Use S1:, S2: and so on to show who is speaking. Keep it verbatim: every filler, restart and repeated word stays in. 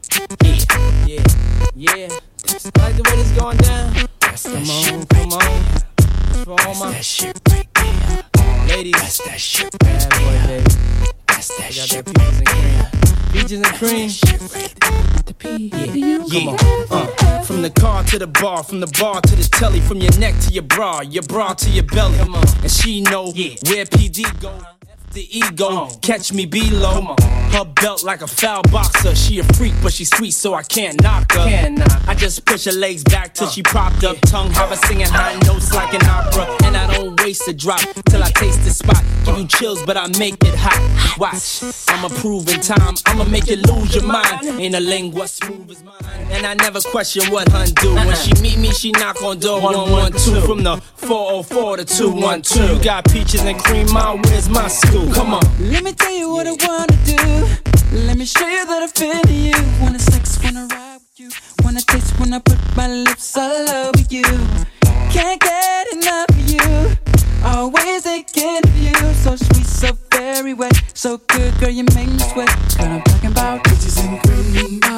S1: Yeah, yeah, yeah. I like the way this going down. That's that come on, shit come right on. There. For all that's my that shit right there. Ladies, that's that shit right bad boy, there. Baby. That's that I got shit that peaches right and cream. Peaches and cream. That's that shit right there. The P, yeah, yeah. Come on. Uh, from the car to the bar, from the bar to the telly, from your neck to your bra, your bra to your belly. Come on. And she know yeah. where P D go. The ego, catch me below. Her belt like a foul boxer. She a freak, but she sweet, so I can't knock her. Can't knock. I just push her legs back till she propped up. Tongue have her singing high notes like an opera. And I don't waste a drop till I taste the spot. Give you chills, but I make it hot. Watch, I'ma prove in time. I'ma make you lose your mind. Ain't a lingua smooth as mine. And I never question what hun do. When she meet me, she knock on door one one two. From the four oh four to two one two. You got peaches and cream, my where's my school? Come on.
S2: Let me tell you what I wanna do. Let me show you that I feel you. Wanna sex, wanna ride with you. Wanna taste when I put my lips all over you. Can't get enough of you. Always thinking of you. So sweet, so very wet. So good, girl, you make me sweat. Girl, I'm talking about peaches and cream.